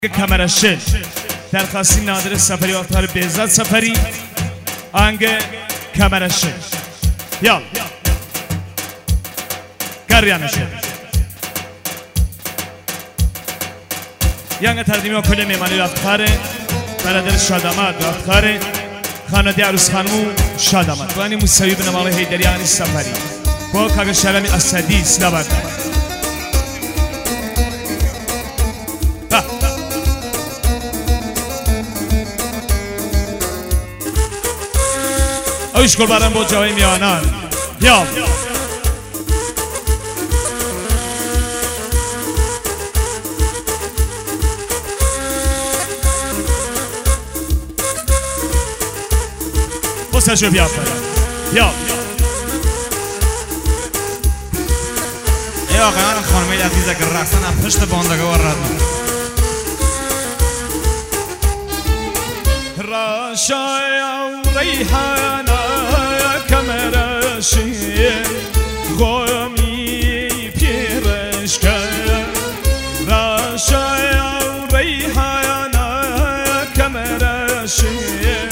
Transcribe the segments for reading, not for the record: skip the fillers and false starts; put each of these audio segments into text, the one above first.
کمرشل درخواستی نادر سفری و افتار بهزاد سفری آهنگ کمرشل یال گریانشل یانگ تقدیمی و کل میمانی و افتخاره برادر شادامد و افتخاره خانواده عروس خانمو شادامد وانی موسوی به نمال حیدری آنی سفری با کاغ شرمی اسدی سلابد اویش کل برم با جوای میانان یا بسه شو بیافرم یا ای آقایان خانمی عزیزه که رقصن پشت باندگاه ردن راشایم ریحانه کمرشین غمی پیرش کرد راشایم ریحانه کمرشین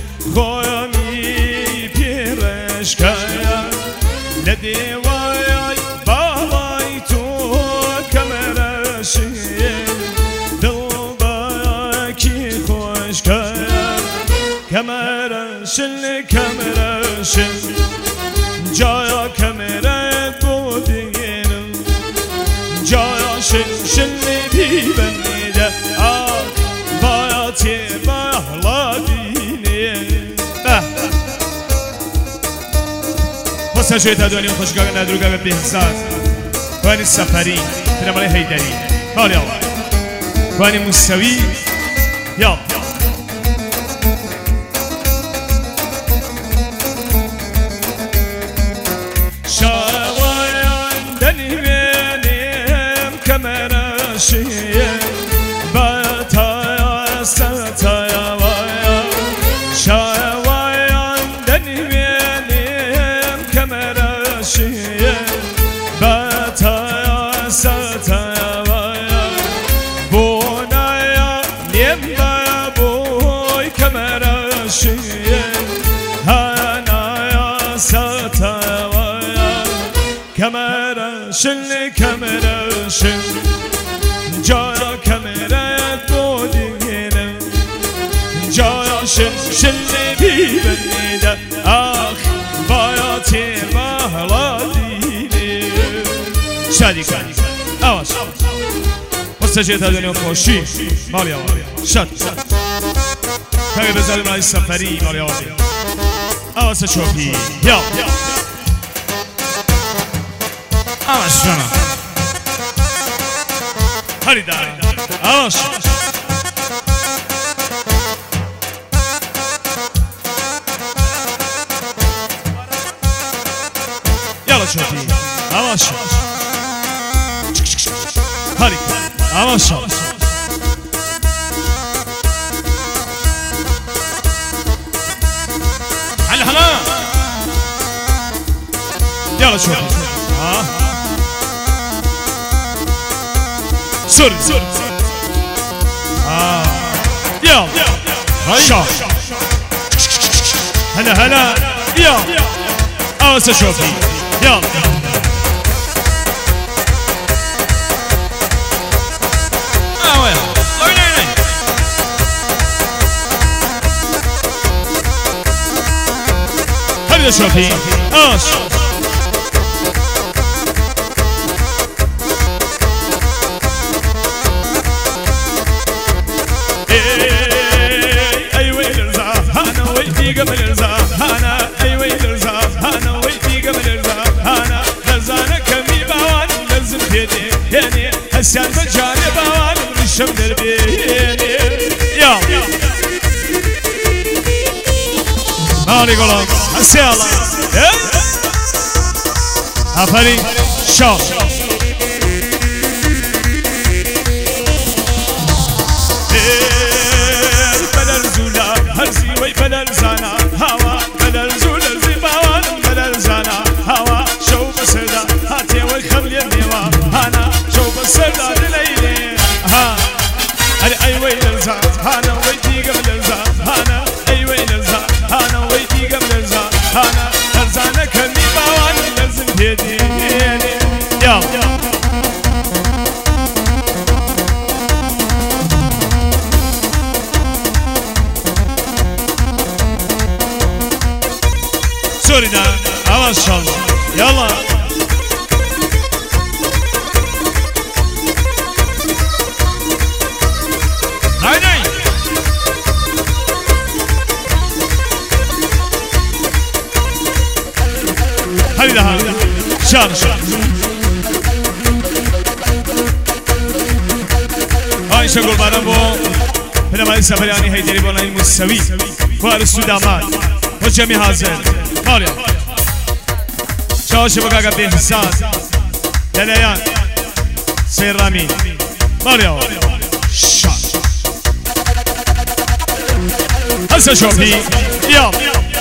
غمی پیرش کرد لدیوای بالای تو کمرشین دل با کی خوش کرد کمرشین کمرشین جایا کمرت بودیم جایا شن بیبنیده آه باتی بالا دینه حسن شوی تدوانی و خوشگاه ندروگه به بهزاد وانی سفری تنمال حیدری حالی آقا وانی موسوی یا شیه باتایا ستایا وایا شاوایان دنیمیم کمرشیه باتایا ستایا وایا بونایا نیم بابوی کمرشیه هانایا ستایا وایا کمرشن کمرشن جایا کمرت بودیم جایا شن بیبنیده آخ باید محلا دینه شادی کن آواش مستجه تدونی و خوشی مالی آوالی شاد تاگه بزاریم رای سفری مالی آوالی آواس چوپی یا آواش جانا هری دار آواش یالا چوپی آواش هری آواش هلا هلا یالا چوپی سوري يا شا هلا هلا يا اوس شوفي يا وين هلا شوفي اوس قبل الزهانة أيوة الزهانة ويدي قبل الزهانة لزانة كمي باوان لازم بيدي يعني هسيان مجاني باوان ونشم دربيني يا مالي قولون هسي الله أفري شو بدل زولا هرزي وي بدل زانا هوا بدل زولا زباوان بدل زانا هوا شو بسردا هاتي وي خملي النوا هانا شو بسردا ليلي ها أي ويل الزهانة ويدي قبل الزهانة أي ويل الزهانة ويدي قبل الزهانة أرزانة كمي باوان لازم تديني يلا سوري ده ما شاء الله يلا هاي هاي ده شان هاي شغل بارمو هنا ما يسافر يعني هيدري بولا المستوي وارسو دامات وجميع حاضر ماريا شاوش بقى قبل حسان لليان سير رامي ماريا شان هسه شوفي يلا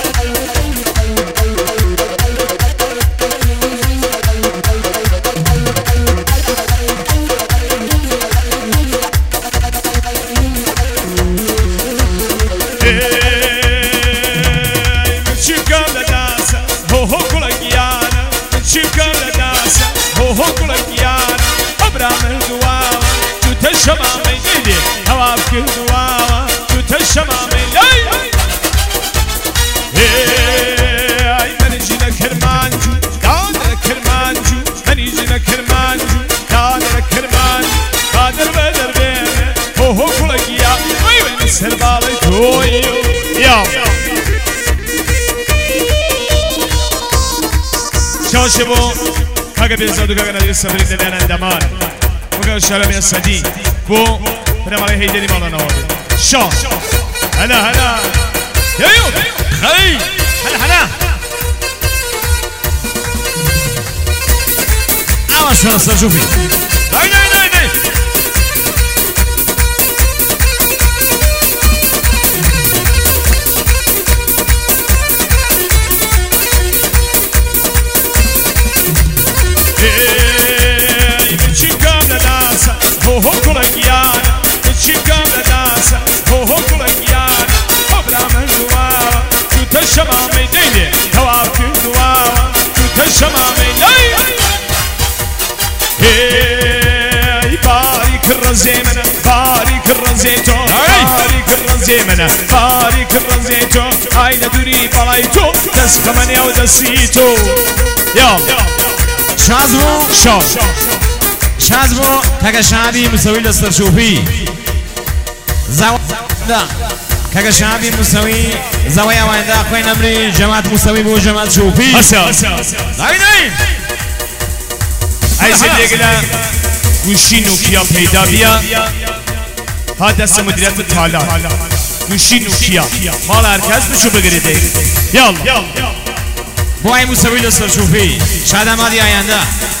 الشمامي ديدي هواك دواوا جوت الشمامي اي من يجينا كرمانجو دادر كرمانجو من يجينا كرمانجو دادر كرمانجو قادر بدر بينه هو كلك يا وين السربالي تويو يا شاشبو هاگه بيزادو كاغنا يسافرين دلنا اندمان وقال شرم السدي بو هنا مالي هيدري مالنا وادي شان هلا هلا يايو خلي هلا هلا عاوش فرصة شوفي هاي هاي هاي هاي هو كلك يانا تشيكام لناسا هو كلك يانا أبرام الدواوة جوت الشمامي ديدي هواك الدواوة جوت الشمامي ديدي بارك الرزيمنا بارك الرزيتو بارك الرزيمنا بارك الرزيتو هاي ندري بلايتو دسكمني أو دسيتو يلا شازمو شاز شازمو كاكا شعبي مسوي لستر شوفي زوايا كاكا شعبي مسوي زوايا ويندا خوين امري جماعة مسوي بو جماعة شوفي هسا هاي عايز يقلا وشينو كيا بيدا بيا هذا سمدريات التالات وشينو كيا مال هركز بشو بگرده يلا بو اي مسوي لستر شوفي شاید امادي آینده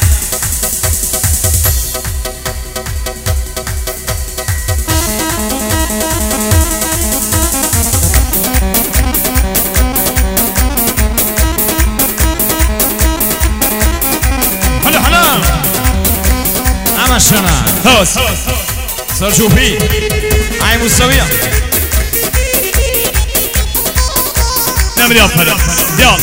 شنا هوس سرشوفي هاي مستوية نعمل يا فلا يلا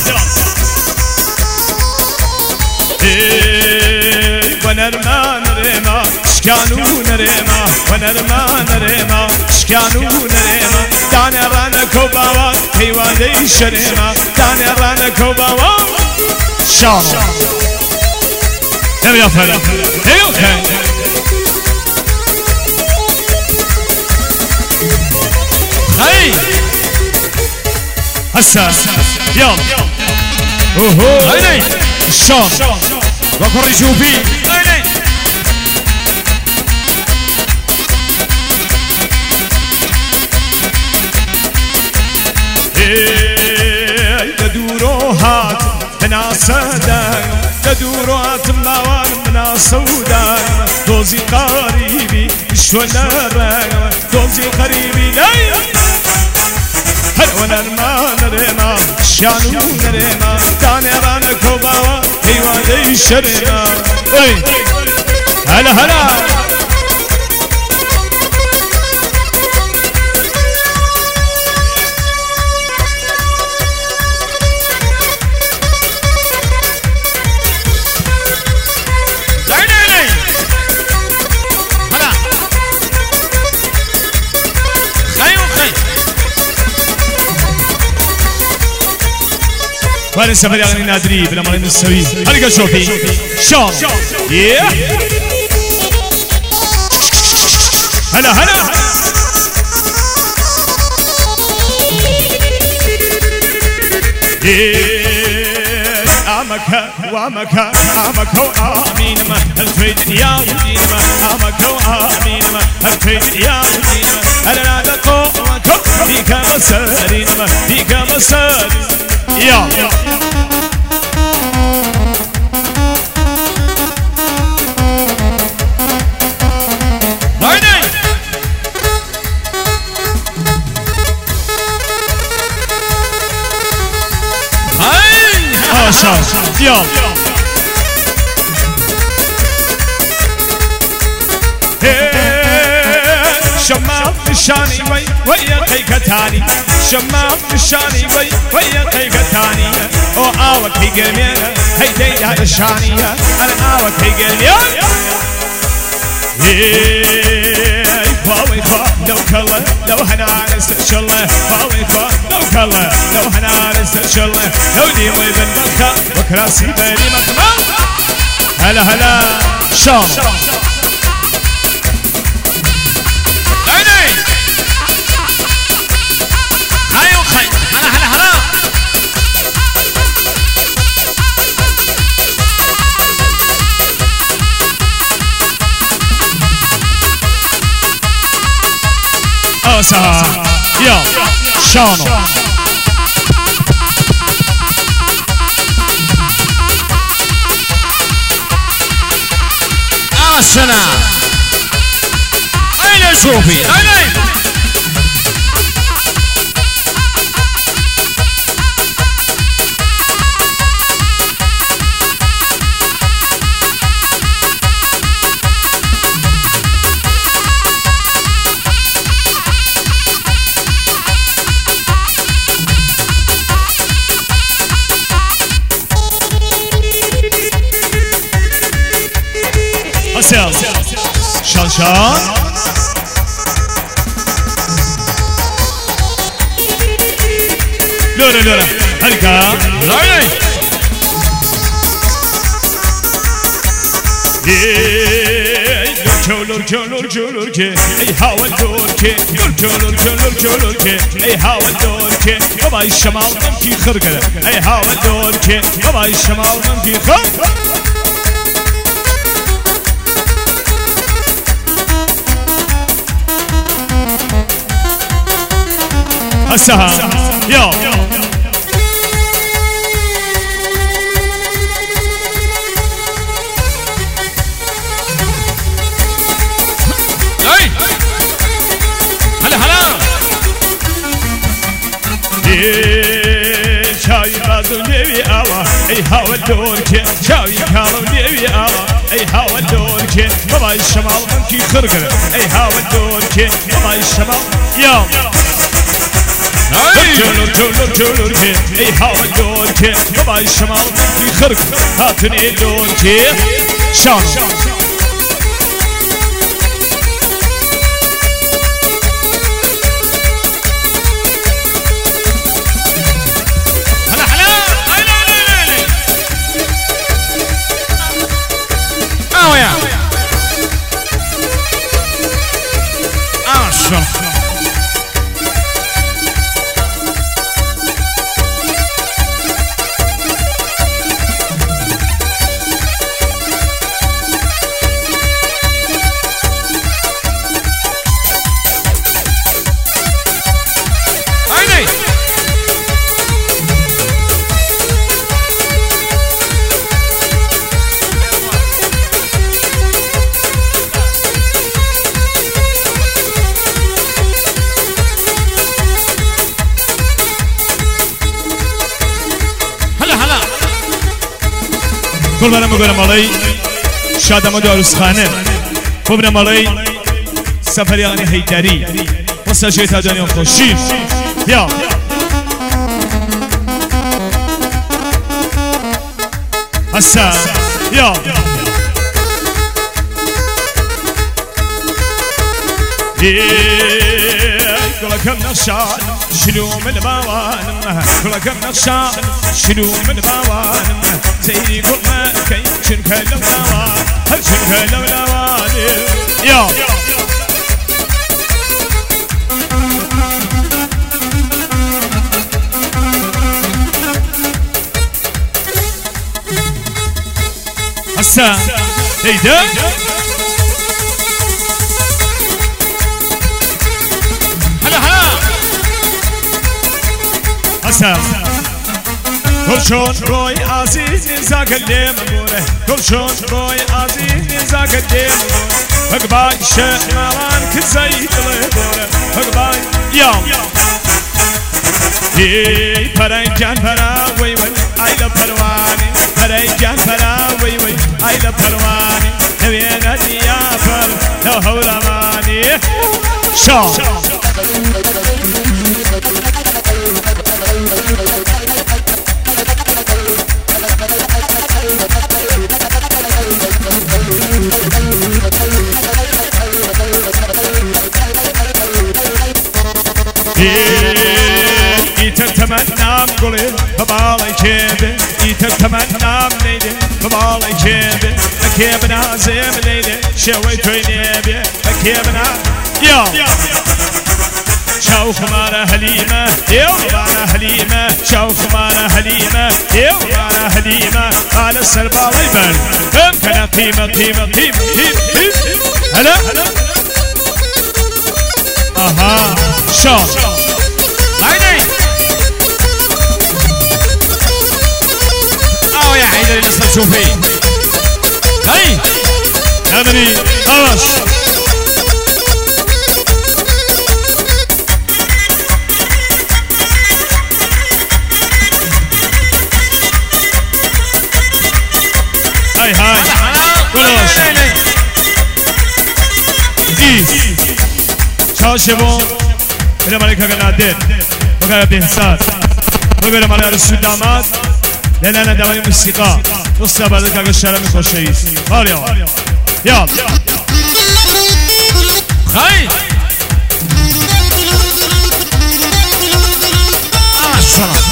ونرمان ريما شكانو نريما ونرمان ريما شكانو نريما داني رانا كوباوان هيواني شريما داني رانا كوباوان شاما نعمل يا فلا اوكي هاي هسا يلا اوهو هاي الشام وكوري شوفي هاي تدورو هات منا صدايا تدورو هات موان منا صودايا دوزي قريبي شلون الرايا دوزي قريبي لاي هل ونرمان ريما شانو نريما داني رانا كوباوا هيواني شريما هلا هلا وارن سفر يغني نادري بلا مرين السوي هلقا شوفي شام هلا هلا عمك وعمك عمك وآمين ما الفيد يا ودين ما عمك وآمين ما الفيد يا ودين ما أنا نادى قومك فيك مسارين ما فيك مسارين يا شام يلا شمام الشاني ويا قيقتاني شمام الشاني ويا قيقتاني او اوك هي قلمينا هيدي هذا الشاني انا اوك هي قلمينا فاوي فا لو كلا لو هنعرس ان شاء الله فاوي فا لو كلا لو هنعرس ان شاء الله لو دي ويبن مكة وكراسي بني مكة هلا هلا شام عيني هاي وخي هلا هلا هلا أسا يا شانو أسنا أين شوفي أين شان شان لورا لورا هلقا لورا لوركي اي هاول دوركي لوركي اي هاول دوركي بابا الشمال نمكي خرقله اي هاول دوركي بابا الشمال نمكي خرقله السها يا اي هلا هلا شاي بازو نبي الله اي هوا دورك شاي كالو نبي الله اي هوا دورك بابا الشمال منكي خرقله اي هوا دورك بابا الشمال يا جولور كي اي هوا دورك بابا الشمال منكي خرق هاتني دورك شان كل مرة مقولم علي شادم داروس خانه ببرم علي سفر يعني هيداري وسجيت هداني خوشیم يا هسا يا كلكم نقشان شلو من باوانم كلكم نقشان شلو من باوانم سيري كل ما كي شنكلم لوان هل شنكلم لوان يا هسا هيدا هلا هسا كلشون روي عزيز نزاق اللي مبوره كلشون روي عزيز نزاق اللي مبوره فقباي شمران كزيد البوره فقباي يوم اي فرنجان فراوي وي عيلة فرواني فرنجان فراوي وي عيلة فرواني نبينا ديافر لو هولماني شو تتمنى قولي ببالي كيبي تتمنى منيدي ببالي كيبي كيب نازم ليدي شوي توينيبي كيب يا شوخ مارا هليمة يو مارا هليمة شوخ مارا هليمة يو مارا هليمة على السربال يبان كان قيمة قيمة قيمة قيمة هلا اها شو عيني يا حيدر لسه تشوفي هاي ادري خلاص هاي هاي خلاص اي شاشبون الى ملكه قنادر بقى بهسات بقى مال السودامات لأن أنا دائما موسيقى وصل بعدك على الشارع من خوشيس هاريا يلا خاي شلون